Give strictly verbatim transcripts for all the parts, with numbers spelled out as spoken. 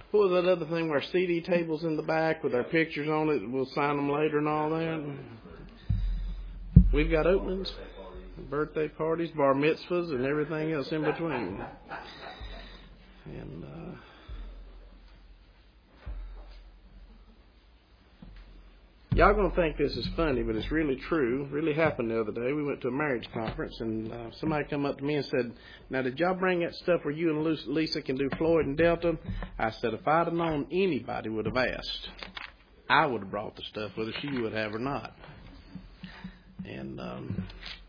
what was that other thing where C D tables in the back with our pictures on it? We'll sign them later and all that. We've got openings, birthday parties, bar mitzvahs, and everything else in between. And uh, y'all gonna think this is funny, but it's really true. It really happened the other day. We went to a marriage conference, and uh, somebody come up to me and said, "Now, did y'all bring that stuff where you and Lisa can do Floyd and Delta?" I said, "If I'd have known anybody would have asked, I would have brought the stuff, whether she would have or not." And um,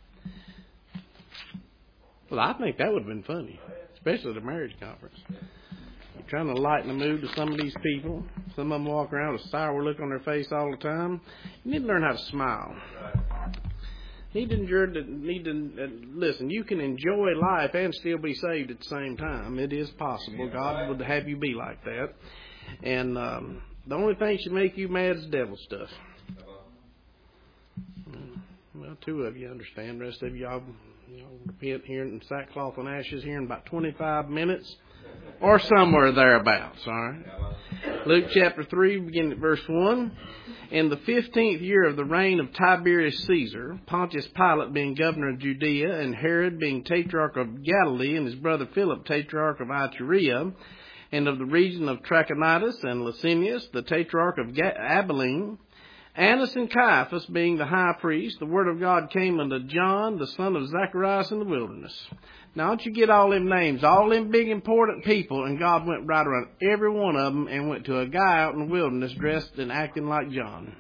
well, I think that would have been funny, especially at a marriage conference. You're trying to lighten the mood to some of these people. Some of them walk around with a sour look on their face all the time. You need to learn how to smile. You need to, enjoy, need to uh, listen. You can enjoy life and still be saved at the same time. It is possible. God would have you be like that. And um, the only thing should make you mad is devil stuff. Well, two of you understand. The rest of y'all, you know, repent here in sackcloth and ashes here in about twenty-five minutes. Or somewhere thereabouts, all right? Luke chapter three, beginning at verse one. In the fifteenth year of the reign of Tiberius Caesar, Pontius Pilate being governor of Judea, and Herod being tetrarch of Galilee, and his brother Philip tetrarch of Iturea, and of the region of Trachonitis, and Licinius, the tetrarch of Abilene, Annas and Caiaphas being the high priest, the word of God came unto John, the son of Zacharias, in the wilderness. Now, don't you get all them names, all them big important people, and God went right around every one of them and went to a guy out in the wilderness dressed and acting like John.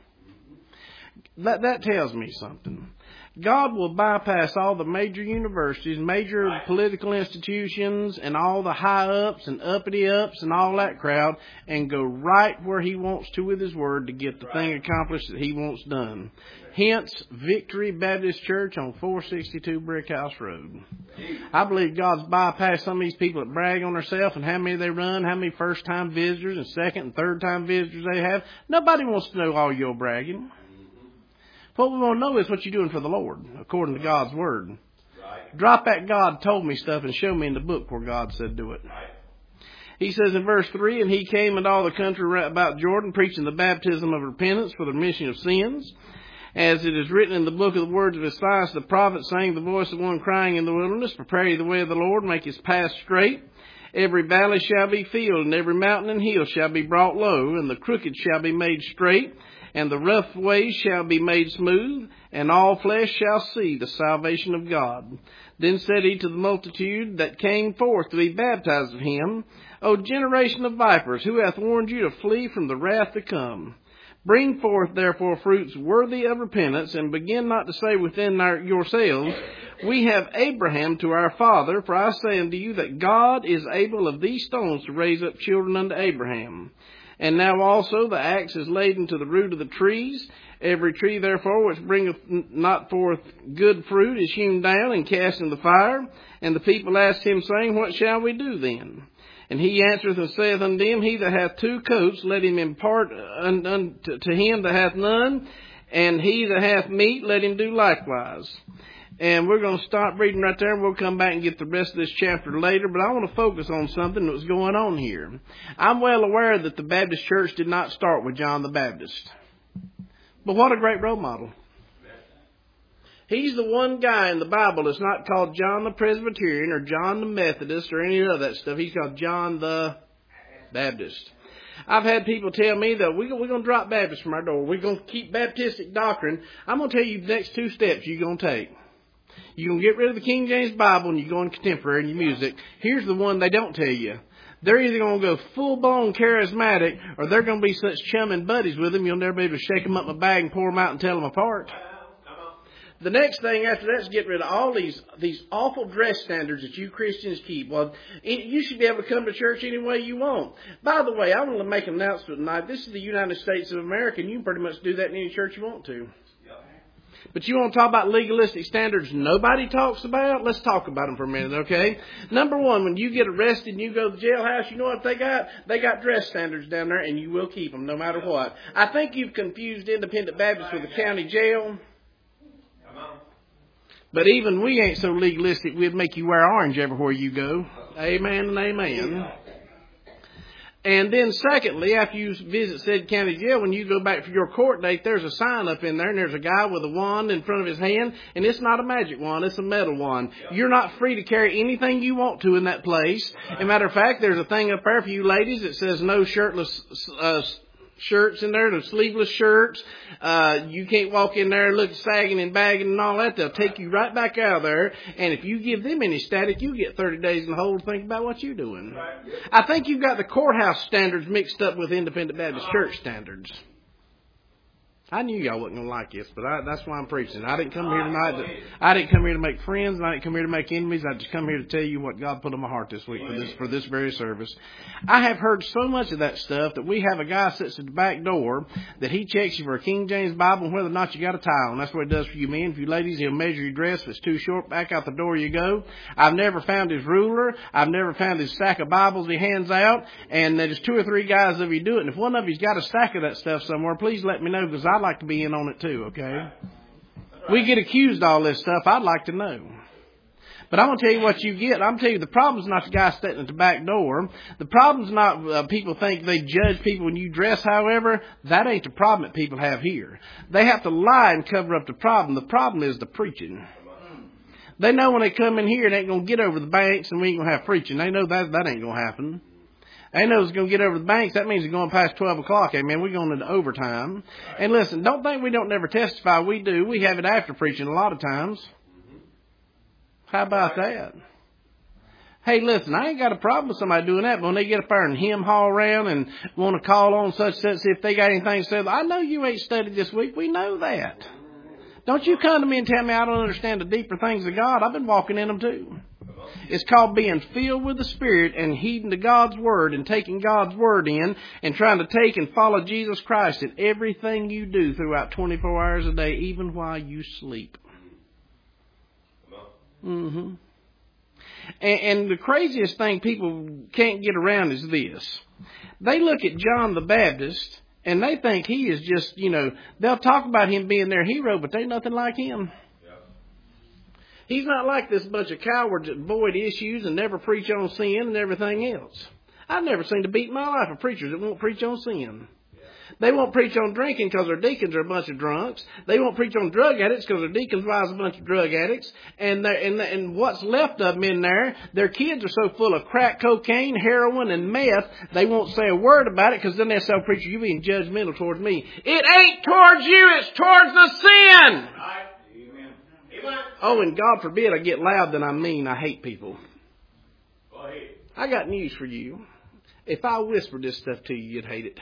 That, that tells me something. God will bypass all the major universities, major political institutions, and all the high-ups and uppity-ups and all that crowd, and go right where He wants to with His Word to get the thing accomplished that He wants done. Hence, Victory Baptist Church on four sixty-two Brick House Road. I believe God's bypassed some of these people that brag on themselves and how many they run, how many first-time visitors and second and third-time visitors they have. Nobody wants to know all your bragging. What we want to know is what you're doing for the Lord, according to God's Word. Right. Drop that God told me stuff and show me in the book where God said do it. Right. He says in verse three, and he came into all the country about Jordan, preaching the baptism of repentance for the remission of sins, as it is written in the book of the words of Isaiah the prophet, saying, the voice of one crying in the wilderness, prepare ye the way of the Lord, make his path straight. Every valley shall be filled, and every mountain and hill shall be brought low, and the crooked shall be made straight, and the rough ways shall be made smooth, and all flesh shall see the salvation of God. Then said he to the multitude that came forth to be baptized of him, O generation of vipers, who hath warned you to flee from the wrath to come? Bring forth therefore fruits worthy of repentance, and begin not to say within our, yourselves, we have Abraham to our father, for I say unto you that God is able of these stones to raise up children unto Abraham. And now also the axe is laden to the root of the trees. Every tree, therefore, which bringeth not forth good fruit is hewn down and cast in the fire. And the people asked him, saying, what shall we do then? And he answereth and saith unto them, he that hath two coats, let him impart un, un, to, to him that hath none. And he that hath meat, let him do likewise. And we're going to stop reading right there, and we'll come back and get the rest of this chapter later. But I want to focus on something that was going on here. I'm well aware that the Baptist church did not start with John the Baptist. But what a great role model. He's the one guy in the Bible that's not called John the Presbyterian or John the Methodist or any of that stuff. He's called John the Baptist. I've had people tell me that we're going to drop Baptist from our door. We're going to keep Baptistic doctrine. I'm going to tell you the next two steps you're going to take. You're going to get rid of the King James Bible and you're going contemporary in your music. Here's the one they don't tell you. They're either going to go full-blown charismatic, or they're going to be such chumming buddies with them, you'll never be able to shake them up in a bag and pour them out and tell them apart. The next thing after that is get rid of all these these awful dress standards that you Christians keep. Well, you should be able to come to church any way you want. By the way, I want to make an announcement tonight. This is the United States of America, and you can pretty much do that in any church you want to. But you want to talk about legalistic standards nobody talks about? Let's talk about them for a minute, okay? Number one, when you get arrested and you go to the jailhouse, you know what they got? They got dress standards down there, and you will keep them no matter what. I think you've confused Independent Baptist with the county jail. But even we ain't so legalistic, we'd make you wear orange everywhere you go. Amen and amen. And then secondly, after you visit said county jail, when you go back for your court date, there's a sign up in there, and there's a guy with a wand in front of his hand, and it's not a magic wand, it's a metal wand. Yep. You're not free to carry anything you want to in that place. As a matter of fact, there's a thing up there for you ladies that says no shirtless uh, shirts in there, no sleeveless shirts. Uh, you can't walk in there look sagging and bagging and all that. They'll take you right back out of there. And if you give them any static, you get thirty days in the hole to think about what you're doing. I think you've got the courthouse standards mixed up with Independent Baptist Church standards. I knew y'all wasn't going to like this, but I, that's why I'm preaching. I didn't come here tonight. To, I didn't come here to make friends, and I didn't come here to make enemies. I just come here to tell you what God put on my heart this week for this for this very service. I have heard so much of that stuff that we have a guy sits at the back door that he checks you for a King James Bible and whether or not you got a tie on. That's what he does for you men. For you ladies, he'll measure your dress. If it's too short, back out the door you go. I've never found his ruler. I've never found his stack of Bibles he hands out. And there's two or three guys of you do it. And if one of you's got a stack of that stuff somewhere, please let me know, because I'd like to be in on it too, okay? We get accused of all this stuff. I'd like to know. But I'm going to tell you what you get. I'm going to tell you the problem's not the guy standing at the back door. The problem's not uh, people think they judge people when you dress, however. That ain't the problem that people have here. They have to lie and cover up the problem. The problem is the preaching. They know when they come in here, they ain't going to get over the banks and we ain't going to have preaching. They know that that ain't going to happen. They know it's going to get over the banks. That means it's going past twelve o'clock. Amen. We're going into overtime. And listen, don't think we don't never testify. We do. We have it after preaching a lot of times. How about that? Hey, listen, I ain't got a problem with somebody doing that, but when they get up there and hem haul around and want to call on such and such, if they got anything to say, I know you ain't studied this week. We know that. Don't you come to me and tell me I don't understand the deeper things of God. I've been walking in them too. It's called being filled with the Spirit and heeding to God's Word and taking God's Word in and trying to take and follow Jesus Christ in everything you do throughout twenty-four hours a day, even while you sleep. Mm-hmm. And, and the craziest thing people can't get around is this. They look at John the Baptist and they think he is just, you know, they'll talk about him being their hero, but they nothing like him. He's not like this bunch of cowards that avoid issues and never preach on sin and everything else. I've never seen to beat my life of preachers that won't preach on sin. They won't preach on drinking because their deacons are a bunch of drunks. They won't preach on drug addicts because their deacons' wives are a bunch of drug addicts. And, and, and what's left of them in there, their kids are so full of crack cocaine, heroin, and meth, they won't say a word about it because then they'll say, preacher, you're being judgmental towards me. It ain't towards you, it's towards the sin. Oh, and God forbid I get loud, then I mean I hate people. I got news for you. If I whispered this stuff to you, you'd hate it.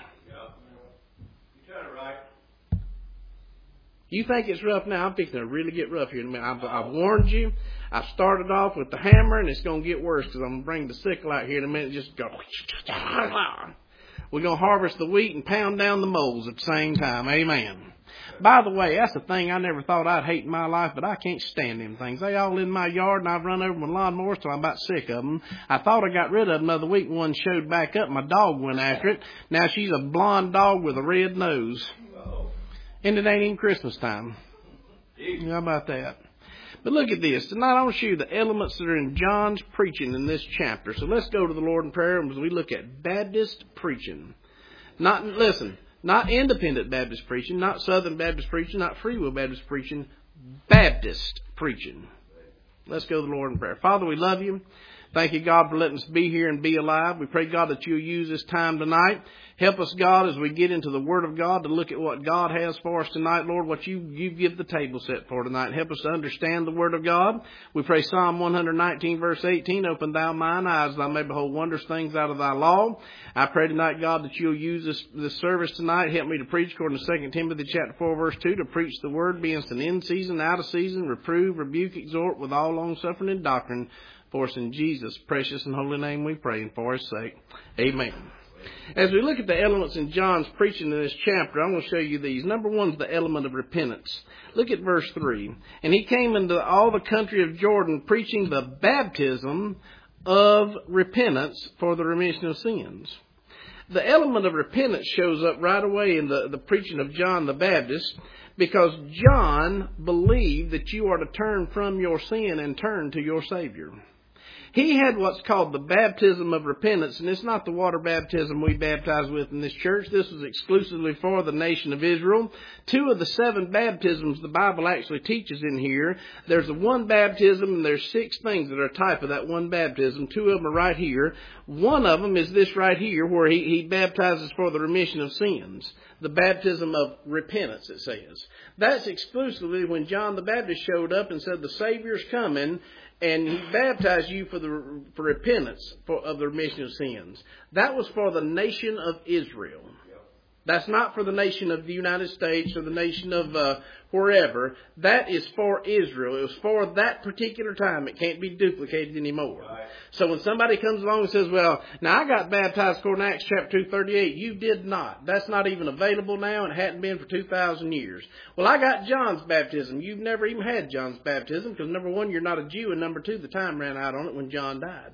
You think it's rough now? I'm fixing to really get rough here in a minute. I've, I've warned you. I started off with the hammer, and it's going to get worse because I'm going to bring the sickle out here in a minute. Just go. We're going to harvest the wheat and pound down the moles at the same time. Amen. By the way, that's a thing I never thought I'd hate in my life, but I can't stand them things. They all in my yard, and I've run over my lawnmower, so I'm about sick of them. I thought I got rid of them the other week. One showed back up. My dog went after it. Now she's a blonde dog with a red nose. And it ain't even Christmas time. How about that? But look at this. Tonight I want to show you the elements that are in John's preaching in this chapter. So let's go to the Lord in prayer as we look at Baptist preaching. Not, listen, not independent Baptist preaching, not Southern Baptist preaching, not Free Will Baptist preaching, Baptist preaching. Let's go to the Lord in prayer. Father, we love you. Thank you, God, for letting us be here and be alive. We pray, God, that you'll use this time tonight. Help us, God, as we get into the Word of God to look at what God has for us tonight, Lord, what you, you give the table set for tonight. Help us to understand the Word of God. We pray Psalm one nineteen, verse eighteen, open thou mine eyes, that I may behold wondrous things out of thy law. I pray tonight, God, that you'll use this, this service tonight. Help me to preach according to Second Timothy chapter four, verse two, to preach the Word, be instant in season, out of season, reprove, rebuke, exhort with all long suffering and doctrine. For us in Jesus' precious and holy name we pray, and for his sake. Amen. As we look at the elements in John's preaching in this chapter, I'm going to show you these. Number one is the element of repentance. Look at verse three. And he came into all the country of Jordan preaching the baptism of repentance for the remission of sins. The element of repentance shows up right away in the, the preaching of John the Baptist, because John believed that you are to turn from your sin and turn to your Savior. He had what's called the baptism of repentance, and it's not the water baptism we baptize with in this church. This was exclusively for the nation of Israel. Two of the seven baptisms the Bible actually teaches in here. There's the one baptism, and there's six things that are a type of that one baptism. Two of them are right here. One of them is this right here, where he, he baptizes for the remission of sins. The baptism of repentance, it says. That's exclusively when John the Baptist showed up and said, the Savior's coming, and he baptized you for the for repentance for, of the remission of sins. That was for the nation of Israel. That's not for the nation of the United States or the nation of uh, wherever. That is for Israel. It was for that particular time. It can't be duplicated anymore. Right. So when somebody comes along and says, well, now I got baptized according to Acts chapter two thirty-eight. You did not. That's not even available now and hadn't been for two thousand years. Well, I got John's baptism. You've never even had John's baptism because, number one, you're not a Jew, and number two, the time ran out on it when John died.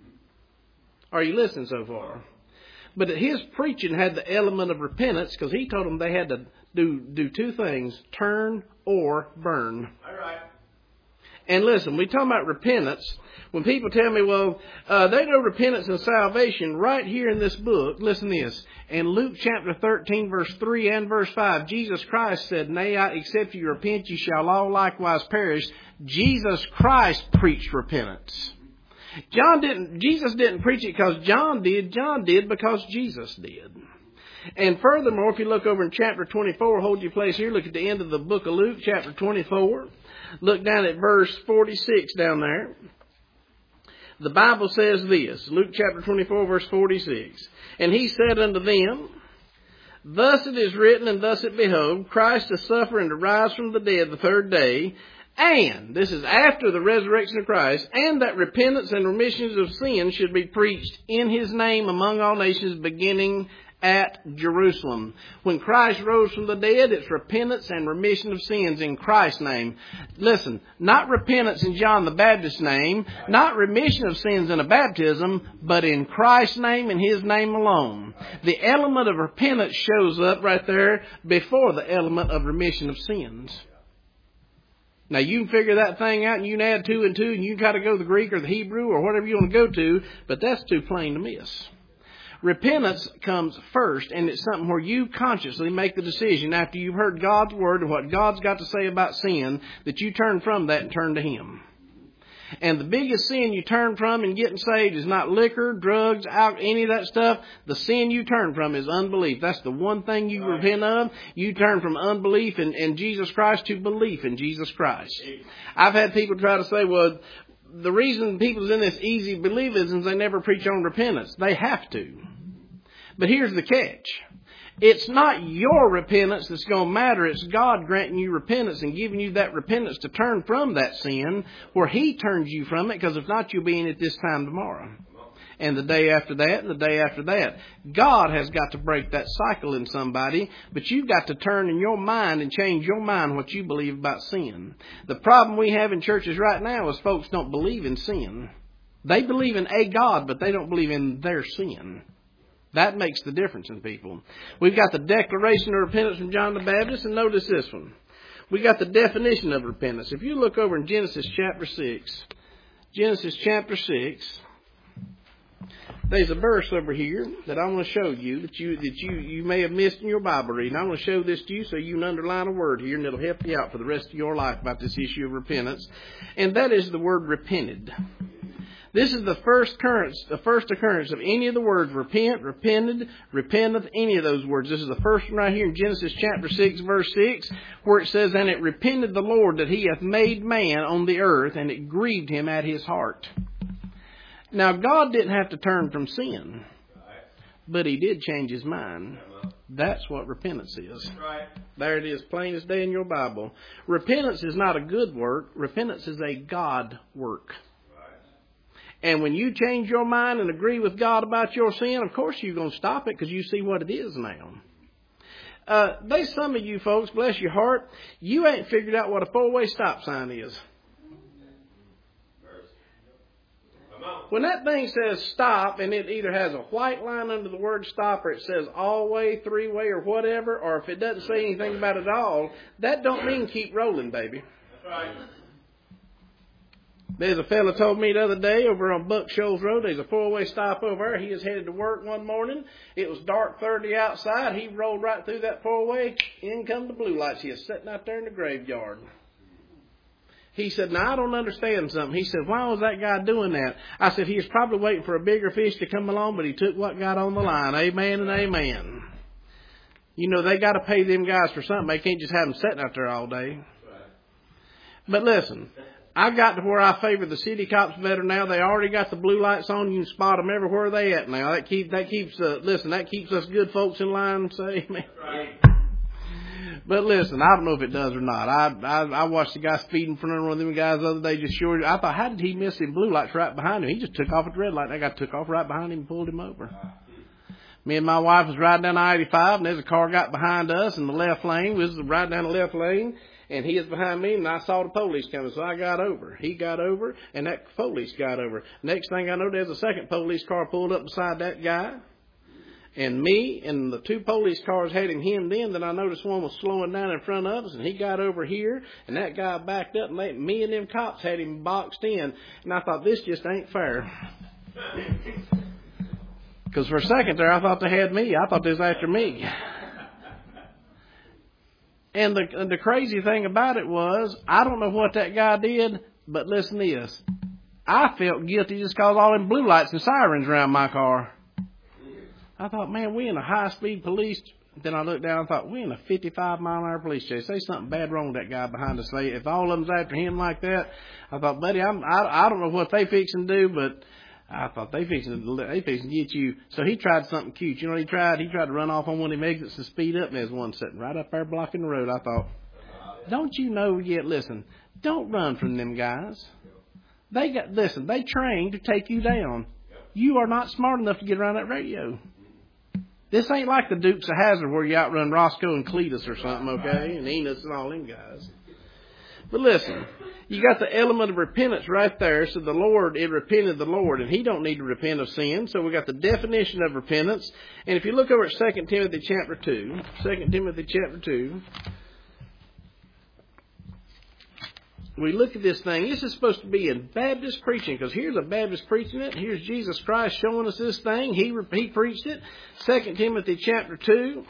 Are you listening so far? But his preaching had the element of repentance because he told them they had to do do two things, turn or burn. All right. And listen, we talk about repentance. When people tell me, well, uh, they know repentance and salvation right here in this book. Listen to this. In Luke chapter thirteen, verse three and verse five, Jesus Christ said, nay, I, except you repent, you shall all likewise perish. Jesus Christ preached repentance. John didn't, Jesus didn't preach it because John did. John did because Jesus did. And furthermore, if you look over in chapter twenty-four, hold your place here, look at the end of the book of Luke, chapter twenty-four. Look down at verse forty-six down there. The Bible says this, Luke chapter twenty-four, verse forty-six. And he said unto them, thus it is written, and thus it behoved, Christ to suffer and to rise from the dead the third day, and, this is after the resurrection of Christ, and that repentance and remissions of sins should be preached in His name among all nations, beginning at Jerusalem. When Christ rose from the dead, it's repentance and remission of sins in Christ's name. Listen, not repentance in John the Baptist's name, not remission of sins in a baptism, but in Christ's name and His name alone. The element of repentance shows up right there before the element of remission of sins. Now, you can figure that thing out and you can add two and two and you can try to go to the Greek or the Hebrew or whatever you want to go to, but that's too plain to miss. Repentance comes first, and it's something where you consciously make the decision after you've heard God's Word and what God's got to say about sin, that you turn from that and turn to Him. And the biggest sin you turn from in getting saved is not liquor, drugs, alcohol, any of that stuff. The sin you turn from is unbelief. That's the one thing you right. repent of. You turn from unbelief in, in Jesus Christ to belief in Jesus Christ. I've had people try to say, well, the reason people's in this easy believism is they never preach on repentance. They have to. But here's the catch. It's not your repentance that's going to matter. It's God granting you repentance and giving you that repentance to turn from that sin where He turns you from it, because if not, you'll be in it this time tomorrow. And the day after that, and the day after that. God has got to break that cycle in somebody, but you've got to turn in your mind and change your mind what you believe about sin. The problem we have in churches right now is folks don't believe in sin. They believe in a God, but they don't believe in their sin. That makes the difference in people. We've got the declaration of repentance from John the Baptist, and notice this one. We got the definition of repentance. If you look over in Genesis chapter six, Genesis chapter six, there's a verse over here that I want to show you that you that you, you may have missed in your Bible reading. I want to show this to you so you can underline a word here, and it'll help you out for the rest of your life about this issue of repentance. And that is the word repented. This is the first occurrence, the first occurrence of any of the words repent, repented, repenteth, any of those words. This is the first one right here in Genesis chapter six, verse six, where it says, and it repented the Lord that He hath made man on the earth, and it grieved Him at His heart. Now, God didn't have to turn from sin, but He did change His mind. That's what repentance is. There it is, plain as day in your Bible. Repentance is not a good work. Repentance is a God work. And when you change your mind and agree with God about your sin, of course you're going to stop it because you see what it is now. Uh, there's some of you folks, bless your heart, you ain't figured out what a four-way stop sign is. When that thing says stop and it either has a white line under the word stop or it says all way, three way or whatever, or if it doesn't say anything about it at all, that don't mean keep rolling, baby. That's right. There's a fella told me the other day over on Buck Shoals Road, there's a four-way stop over there. He was headed to work one morning. It was dark thirty outside. He rolled right through that four-way. In come the blue lights. He was sitting out there in the graveyard. He said, now I don't understand something. He said, why was that guy doing that? I said, he was probably waiting for a bigger fish to come along, but he took what got on the line. Amen and amen. You know, they got to pay them guys for something. They can't just have them sitting out there all day. But listen, I got to where I favor the city cops better now. They already got the blue lights on. You can spot them everywhere they at now. That keep that keeps uh, listen. That keeps us good folks in line. Say amen. Right. But listen, I don't know if it does or not. I I, I watched the guy speeding in front of one of them guys the other day. Just sure, I thought, how did he miss them blue lights right behind him? He just took off at the red light. That guy took off right behind him and pulled him over. Me and my wife was riding down I eighty-five, and there's a car got behind us in the left lane. We was riding down the left lane. And he is behind me, and I saw the police coming, so I got over. He got over, and that police got over. Next thing I know, there's a second police car pulled up beside that guy. And me and the two police cars had him hemmed in. Then I noticed one was slowing down in front of us, and he got over here, and that guy backed up, and they, me and them cops had him boxed in. And I thought, this just ain't fair. Because for a second there, I thought they had me. I thought they was after me. And the, and the crazy thing about it was, I don't know what that guy did, but listen to this. I felt guilty just because all them blue lights and sirens around my car. I thought, man, we in a high-speed police. Then I looked down and thought, we in a fifty-five mile an hour police chase. Say something bad wrong with that guy behind us. Say, if all of them's after him like that, I thought, buddy, I'm, I, I don't know what they fixing to do, but I thought they fixing to, they fixing to get you. So he tried something cute. You know what he tried? He tried to run off on one of them exits and speed up, and there's one sitting right up there blocking the road. I thought, don't you know yet? Listen, don't run from them guys. They got, listen, they trained to take you down. You are not smart enough to get around that radio. This ain't like the Dukes of Hazzard where you outrun Roscoe and Cletus or something, okay? And Enos and all them guys. But listen, you got the element of repentance right there. So the Lord, it repented the Lord, and He don't need to repent of sin. So we got the definition of repentance. And if you look over at Second Timothy chapter two, Second Timothy chapter two, we look at this thing. This is supposed to be in Baptist preaching, because here's a Baptist preaching it. Here's Jesus Christ showing us this thing. He he preached it. Second Timothy chapter two.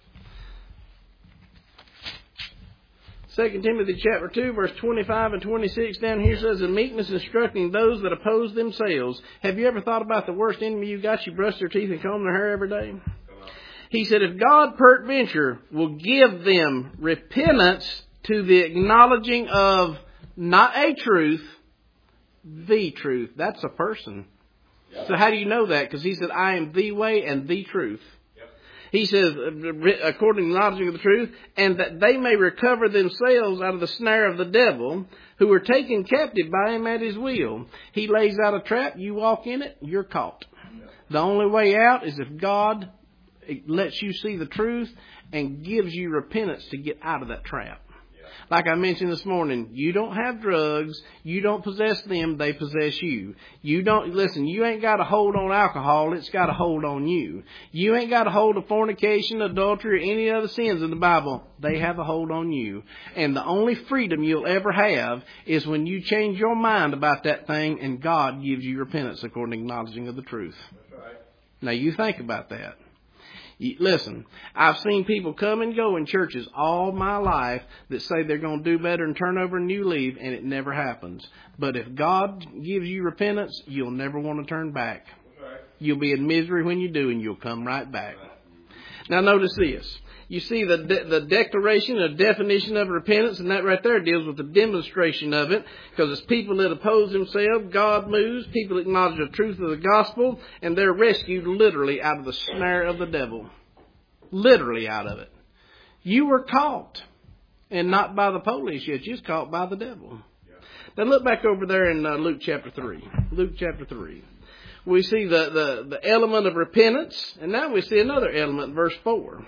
Second Timothy chapter two, verse twenty-five and twenty-six down here says, "In meekness instructing those that oppose themselves." Have you ever thought about the worst enemy you got? You brush their teeth and comb their hair every day. He said, "If God peradventure will give them repentance to the acknowledging of not a truth, the truth." That's a person. Yep. So how do you know that? Because He said, "I am the way and the truth." Yep. He says, according to the knowledge of the truth, and that they may recover themselves out of the snare of the devil, who are taken captive by him at his will. He lays out a trap, you walk in it, you're caught. Yep. The only way out is if God lets you see the truth and gives you repentance to get out of that trap. Like I mentioned this morning, you don't have drugs. You don't possess them. They possess you. You don't, listen, you ain't got a hold on alcohol. It's got a hold on you. You ain't got a hold of fornication, adultery, or any other sins in the Bible. They have a hold on you. And the only freedom you'll ever have is when you change your mind about that thing and God gives you repentance according to acknowledging of the truth. That's right. Now you think about that. Listen, I've seen people come and go in churches all my life that say they're going to do better and turn over a new leaf, and it never happens. But if God gives you repentance, you'll never want to turn back. You'll be in misery when you do, and you'll come right back. Now notice this. You see the de- the declaration, the definition of repentance, and that right there deals with the demonstration of it. Because it's people that oppose themselves, God moves, people acknowledge the truth of the gospel, and they're rescued literally out of the snare of the devil. Literally out of it. You were caught, and not by the police yet, you was caught by the devil. Yeah. Now look back over there in uh, Luke chapter three. Luke chapter three. We see the, the, the element of repentance, and now we see another element, verse four.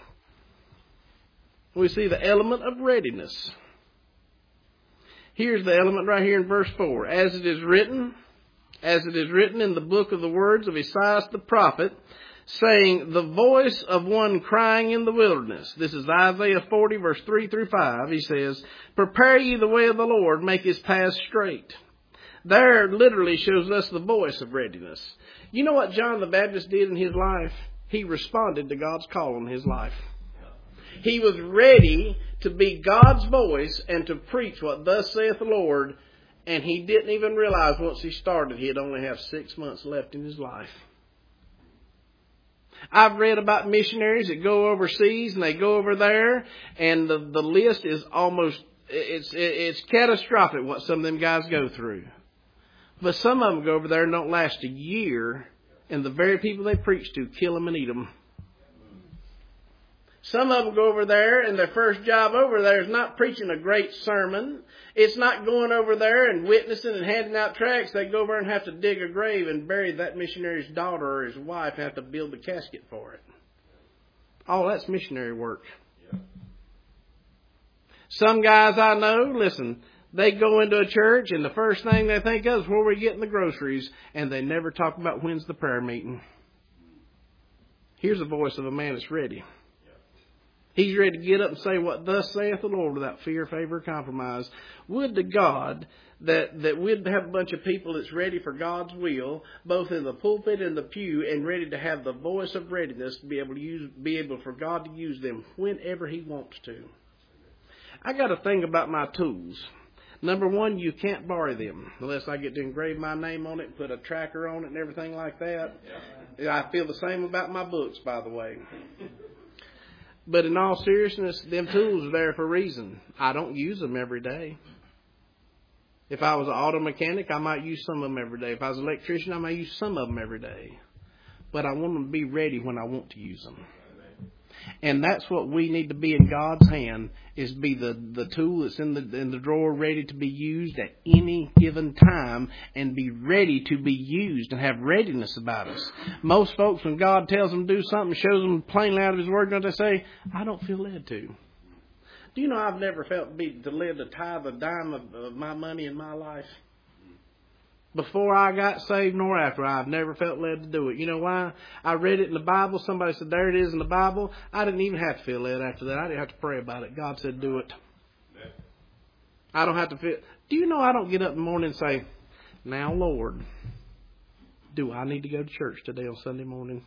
We see the element of readiness. Here's the element right here in verse four. As it is written, as it is written in the book of the words of Esaias the prophet, saying, the voice of one crying in the wilderness. This is Isaiah forty, verse three through five. He says, prepare ye the way of the Lord, make his path straight. there literally shows us the voice of readiness. You know what John the Baptist did in his life? He responded to God's call on his life. He was ready to be God's voice and to preach what thus saith the Lord. And he didn't even realize once he started, he'd only have six months left in his life. I've read about missionaries that go overseas and they go over there, and the, the list is almost, it's, it's catastrophic what some of them guys go through. But some of them go over there and don't last a year, and the very people they preach to kill them and eat them. Some of them go over there, and their first job over there is not preaching a great sermon. It's not going over there and witnessing and handing out tracts. They go over and have to dig a grave and bury that missionary's daughter or his wife and have to build the casket for it. Oh, that's missionary work. Yeah. Some guys I know, listen, they go into a church and the first thing they think of is where we're getting the groceries, and they never talk about when's the prayer meeting. Here's the voice of a man that's ready. He's ready to get up and say what thus saith the Lord without fear, favor, or compromise. Would to God that, that we'd have a bunch of people that's ready for God's will, both in the pulpit and the pew, and ready to have the voice of readiness to be able to use, be able for God to use them whenever He wants to. I got a thing about my tools. Number one, you can't borrow them unless I get to engrave my name on it and put a tracker on it and everything like that. I feel the same about my books, by the way. But in all seriousness, them tools are there for a reason. I don't use them every day. If I was an auto mechanic, I might use some of them every day. If I was an electrician, I might use some of them every day. But I want them to be ready when I want to use them. And that's what we need to be in God's hand, is be the, the tool that's in the in the drawer ready to be used at any given time, and be ready to be used and have readiness about us. Most folks, when God tells them to do something, shows them plainly out of His Word, don't they say, I don't feel led to. Do you know I've never felt be, to led to tithe a dime of, of my money in my life? Before I got saved nor after, I've never felt led to do it. You know why? I read it in the Bible. Somebody said, there it is in the Bible. I didn't even have to feel led after that. I didn't have to pray about it. God said, do it. I don't have to feel. Do you know I don't get up in the morning and say, now, Lord, do I need to go to church today on Sunday morning?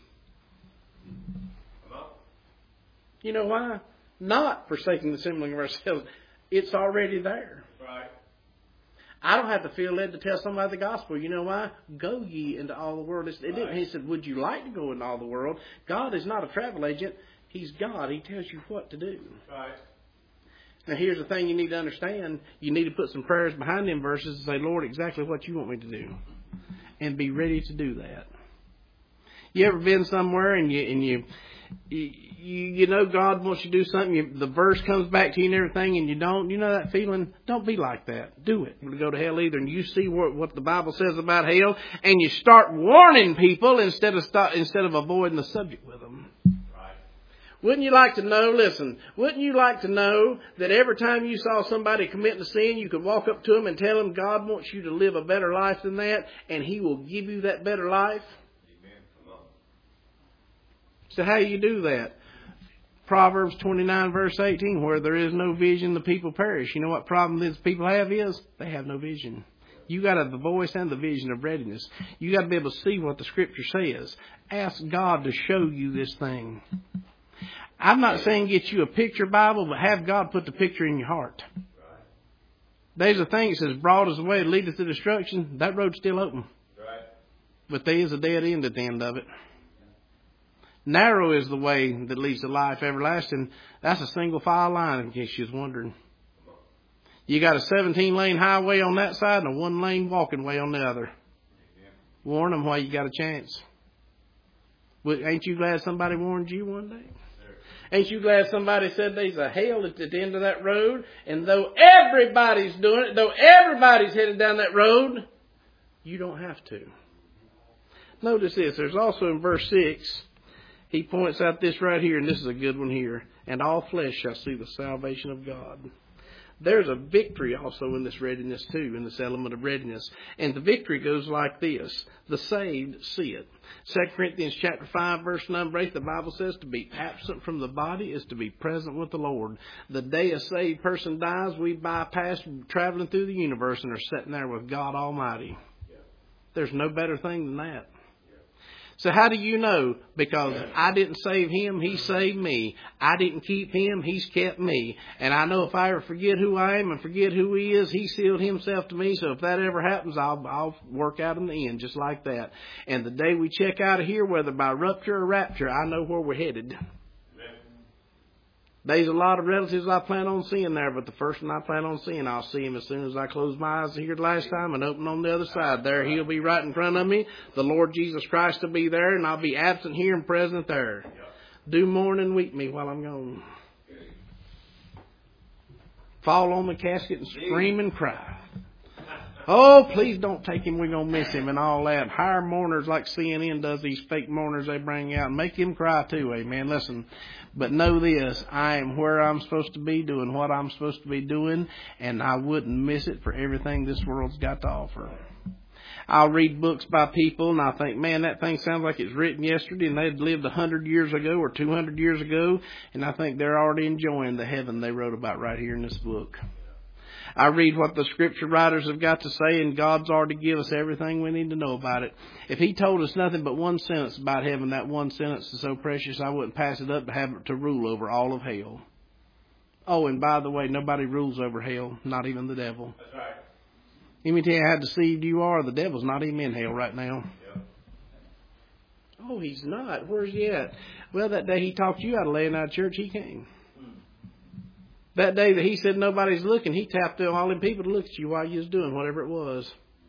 You know why? Not forsaking the assembling of ourselves. It's already there. Right. I don't have to feel led to tell somebody the gospel. You know why? Go ye into all the world. It didn't. He said, would you like to go into all the world? God is not a travel agent. He's God. He tells you what to do. Right. Now, here's the thing you need to understand. You need to put some prayers behind them verses and say, Lord, exactly what you want me to do. And be ready to do that. You ever been somewhere and you and you you, you know God wants you to do something, you, the verse comes back to you and everything, and you don't, you know that feeling? Don't be like that. Do it. You go to hell either, and you see what, what the Bible says about hell, and you start warning people instead of start, instead of avoiding the subject with them. Right. Wouldn't you like to know, listen, wouldn't you like to know that every time you saw somebody committing a sin, you could walk up to them and tell them God wants you to live a better life than that, and He will give you that better life? So how do you do that? Proverbs twenty-nine verse eighteen, where there is no vision, the people perish. You know what problem these people have is? They have no vision. You got to have the voice and the vision of readiness. You got to be able to see what the Scripture says. Ask God to show you this thing. I'm not saying get you a picture Bible, but have God put the picture in your heart. There's a thing that says, broad is the way that leadeth to destruction. That road's still open. But there is a dead end at the end of it. Narrow is the way that leads to life everlasting. That's a single file line, in case you was wondering. You got a seventeen lane highway on that side and a one lane walking way on the other. Warn them while you got a chance. But ain't you glad somebody warned you one day? Ain't you glad somebody said there's a hell at the end of that road? And though everybody's doing it, though everybody's headed down that road, you don't have to. Notice this. There's also in verse six, he points out this right here, and this is a good one here. And all flesh shall see the salvation of God. there's a victory also in this readiness too, in this element of readiness. And the victory goes like this. The saved see it. Second Corinthians chapter five, verse number eight, the Bible says to be absent from the body is to be present with the Lord. The day a saved person dies, we bypass traveling through the universe and are sitting there with God Almighty. There's no better thing than that. So how do you know? Because I didn't save him, he saved me. I didn't keep him, he's kept me. And I know if I ever forget who I am and forget who he is, he sealed himself to me. So if that ever happens, I'll, I'll work out in the end just like that. And the day we check out of here, whether by rupture or rapture, I know where we're headed. There's a lot of relatives I plan on seeing there, but the first one I plan on seeing, I'll see him as soon as I close my eyes here the last time and open on the other side. There he'll be right in front of me. The Lord Jesus Christ will be there, and I'll be absent here and present there. Do mourn and weep me while I'm gone. Fall on the casket and scream and cry. Oh, please don't take him. We're going to miss him and all that. Hire mourners like C N N does, these fake mourners they bring out. Make him cry too, amen. Listen, but know this. I am where I'm supposed to be, doing what I'm supposed to be doing, and I wouldn't miss it for everything this world's got to offer. I'll read books by people, and I think, man, that thing sounds like it's written yesterday, and they'd lived one hundred years ago or two hundred years ago, and I think they're already enjoying the heaven they wrote about right here in this book. I read what the scripture writers have got to say, and God's already given us everything we need to know about it. If he told us nothing but one sentence about heaven, that one sentence is so precious I wouldn't pass it up to have it to rule over all of hell. Oh, and by the way, nobody rules over hell, not even the devil. That's right. Let me tell you how deceived you are. The devil's not even in hell right now. Yeah. Oh, he's not. Where's he at? Well, that day he talked you out of laying out of church, he came. That day that he said nobody's looking, he tapped through all them people to look at you while you was doing whatever it was.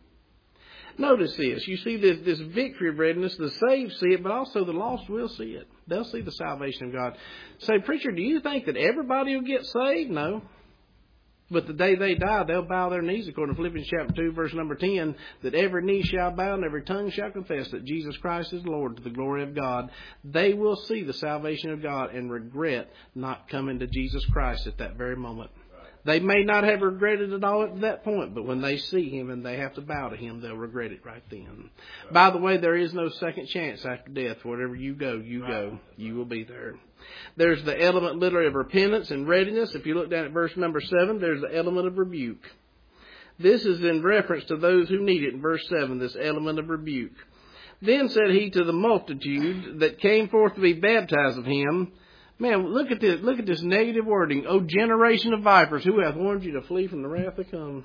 Notice this. You see this, this victory of readiness. The saved see it, but also the lost will see it. They'll see the salvation of God. Say, preacher, do you think that everybody will get saved? No. But the day they die, they'll bow their knees, according to Philippians chapter two, verse number ten, that every knee shall bow and every tongue shall confess that Jesus Christ is Lord, to the glory of God. They will see the salvation of God and regret not coming to Jesus Christ at that very moment. They may not have regretted it all at that point, but when they see him and they have to bow to him, they'll regret it right then. Right. By the way, there is no second chance after death. Wherever you go, you right. go. You will be there. There's the element literally of repentance and readiness. If you look down at verse number seven, there's the element of rebuke. This is in reference to those who need it in verse seven, this element of rebuke. Then said he to the multitude that came forth to be baptized of him, man, look at this, look at this negative wording. O generation of vipers, who hath warned you to flee from the wrath to come?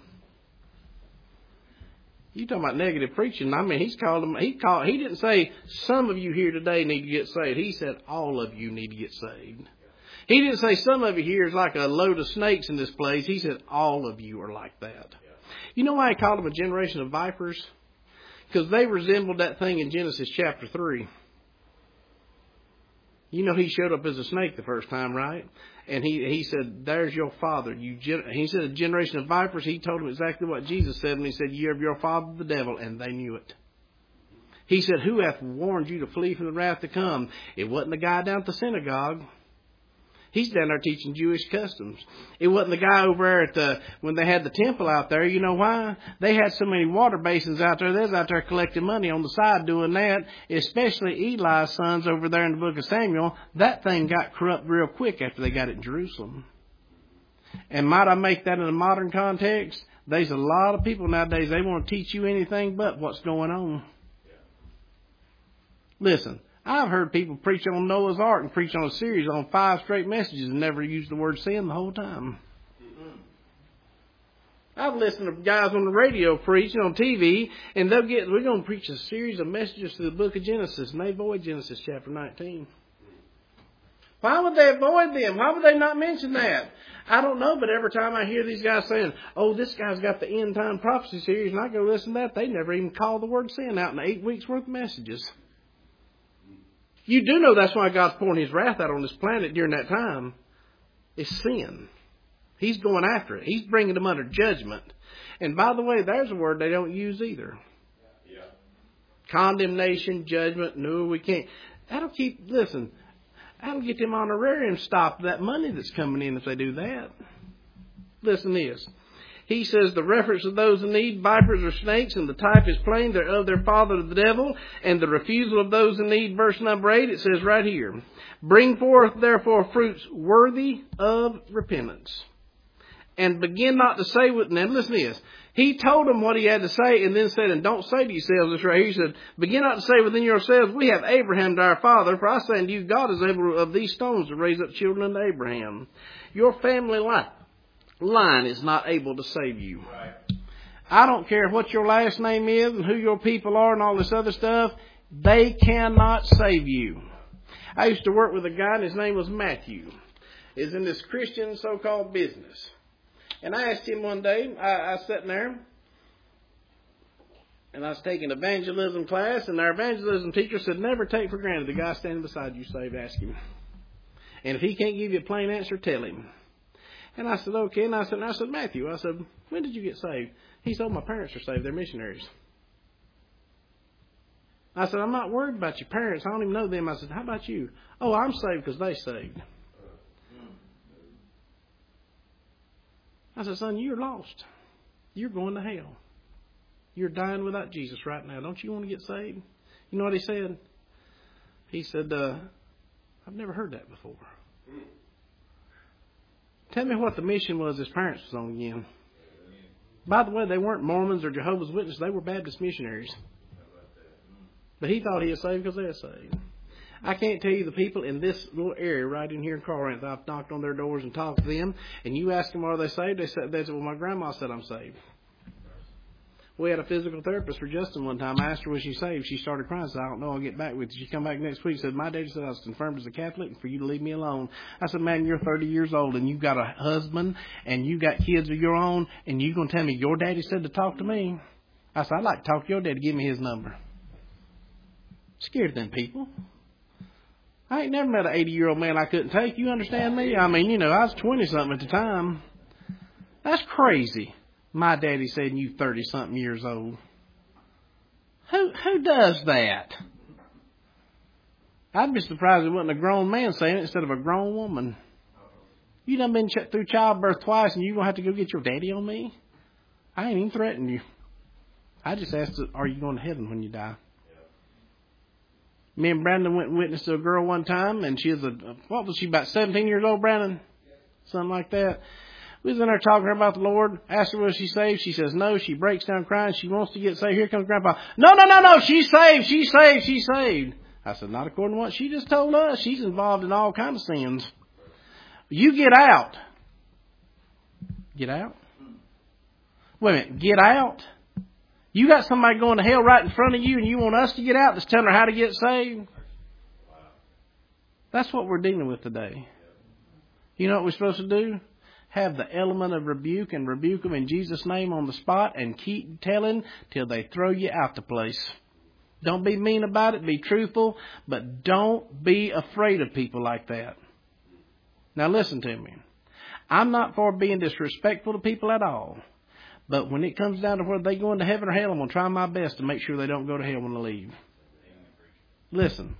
You talking about negative preaching. I mean, he's called them, he called, he didn't say some of you here today need to get saved. He said all of you need to get saved. He didn't say some of you here is like a load of snakes in this place. He said all of you are like that. You know why he called them a generation of vipers? Because they resembled that thing in Genesis chapter three. You know, he showed up as a snake the first time, right? And he, he said, there's your father. You gen-, he said, a generation of vipers. He told them exactly what Jesus said. And he said, you're of your father, the devil. And they knew it. He said, who hath warned you to flee from the wrath to come? It wasn't the guy down at the synagogue. He's down there teaching Jewish customs. It wasn't the guy over there at the, when they had the temple out there. You know why? They had so many water basins out there. They was out there collecting money on the side doing that. Especially Eli's sons over there in the book of Samuel. That thing got corrupt real quick after they got it in Jerusalem. And might I make that in a modern context? There's a lot of people nowadays, they want to teach you anything but what's going on. Listen. I've heard people preach on Noah's Ark and preach on a series on five straight messages and never used the word sin the whole time. Mm-hmm. I've listened to guys on the radio preaching on T V, and they'll get, we're going to preach a series of messages to the book of Genesis, and they avoid Genesis chapter nineteen. Why would they avoid them? Why would they not mention that? I don't know, but every time I hear these guys saying, oh, this guy's got the end time prophecy series, and I go listen to that, they never even call the word sin out in eight weeks worth of messages. You do know that's why God's pouring his wrath out on this planet during that time. It's sin. He's going after it. He's bringing them under judgment. And by the way, there's a word they don't use either. Yeah. Condemnation, judgment. No, we can't. That'll keep, listen, that'll get them honorarium stopped, that money that's coming in if they do that. Listen to this. He says the reference of those in need, vipers or snakes, and the type is plain. They're of their father the devil. And the refusal of those in need, verse number eight, it says right here, bring forth therefore fruits worthy of repentance. And begin not to say with, now listen to this. He told them what he had to say and then said, and don't say to yourselves this right here. He said, begin not to say within yourselves, we have Abraham to our father. For I say unto you, God is able of these stones to raise up children unto Abraham. Your family line. line is not able to save you. Right. I don't care what your last name is and who your people are and all this other stuff. They cannot save you. I used to work with a guy and his name was Matthew. Is in this Christian so-called business. And I asked him one day, I, I was sitting there and I was taking evangelism class, and our evangelism teacher said, never take for granted the guy standing beside you saved. Ask him. And if he can't give you a plain answer, tell him. And I said, okay. And I said, and I said, Matthew, I said, when did you get saved? He said, oh, my parents are saved. They're missionaries. I said, I'm not worried about your parents. I don't even know them. I said, how about you? Oh, I'm saved because they saved. I said, son, you're lost. You're going to hell. You're dying without Jesus right now. Don't you want to get saved? You know what he said? He said, uh, I've never heard that before. Tell me what the mission was his parents was on again. By the way, they weren't Mormons or Jehovah's Witnesses. They were Baptist missionaries. But he thought he was saved because they were saved. I can't tell you the people in this little area right in here in Corinth. I've knocked on their doors and talked to them. And you ask them, are they saved? They said, they said, well, my grandma said I'm saved. We had a physical therapist for Justin one time. I asked her, was she saved? She started crying. I said, I don't know. I'll get back with you. She come back next week. Said, my daddy said I was confirmed as a Catholic and for you to leave me alone. I said, man, you're thirty years old and you've got a husband and you got kids of your own and you going to tell me your daddy said to talk to me? I said, I'd like to talk to your daddy. Give me his number. Scared of them people. I ain't never met an eighty-year-old man I couldn't take. You understand me? I mean, you know, I was twenty-something at the time. That's crazy. My daddy said you thirty-something years old. Who who does that? I'd be surprised it wasn't a grown man saying it instead of a grown woman. You done been ch- through childbirth twice and you going to have to go get your daddy on me? I ain't even threatening you. I just asked, are you going to heaven when you die? Me and Brandon went and witnessed to a girl one time, and she was a, what was she, about seventeen years old, Brandon? Something like that. We was in there talking to her about the Lord. Asked her, was she saved? She says no. She breaks down crying. She wants to get saved. Here comes Grandpa. No, no, no, no. She's saved. She's saved. She's saved. I said, not according to what she just told us. She's involved in all kinds of sins. You get out. Get out? Wait a minute. Get out? You got somebody going to hell right in front of you and you want us to get out that's telling her how to get saved? That's what we're dealing with today. You know what we're supposed to do? Have the element of rebuke and rebuke them in Jesus' name on the spot and keep telling till they throw you out the place. Don't be mean about it. Be truthful. But don't be afraid of people like that. Now listen to me. I'm not for being disrespectful to people at all. But when it comes down to whether they go into heaven or hell, I'm going to try my best to make sure they don't go to hell when they leave. Listen.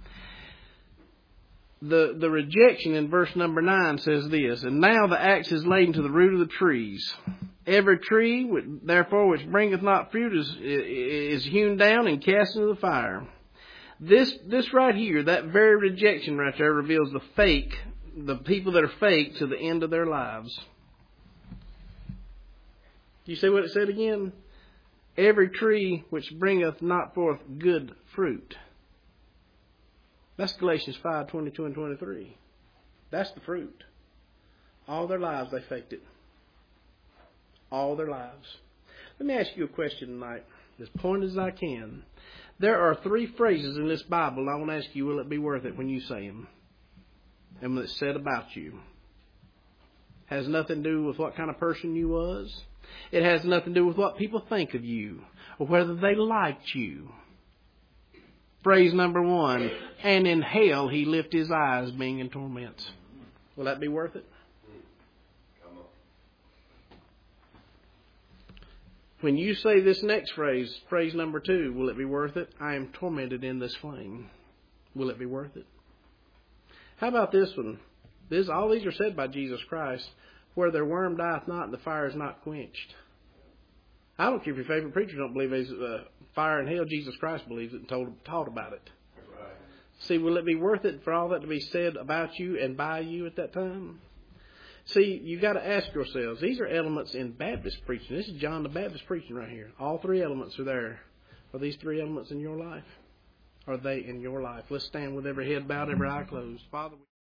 The the rejection in verse number nine says this, and now the axe is laid to the root of the trees. Every tree, therefore, which bringeth not fruit is, is hewn down and cast into the fire. This this right here, that very rejection right there, reveals the fake, the people that are fake to the end of their lives. You see what it said again? Every tree which bringeth not forth good fruit. That's Galatians five, twenty-two and twenty-three. That's the fruit. All their lives they faked it. All their lives. Let me ask you a question tonight, as pointed as I can. There are three phrases in this Bible I want to ask you, will it be worth it when you say them? And when it's said about you. Has nothing to do with what kind of person you was. It has nothing to do with what people think of you or whether they liked you. Phrase number one, and in hell he lift his eyes being in torments. Will that be worth it? When you say this next phrase, phrase number two, will it be worth it? I am tormented in this flame. Will it be worth it? How about this one? This, all these are said by Jesus Christ. where their worm dieth not and the fire is not quenched. I don't care if your favorite preacher don't believe there's uh, fire in hell. Jesus Christ believes it and told, taught about it. Right. See, will it be worth it for all that to be said about you and by you at that time? See, you got to ask yourselves, these are elements in Baptist preaching. This is John the Baptist preaching right here. All three elements are there. Are these three elements in your life? Are they in your life? Let's stand with every head bowed, every eye closed. Father,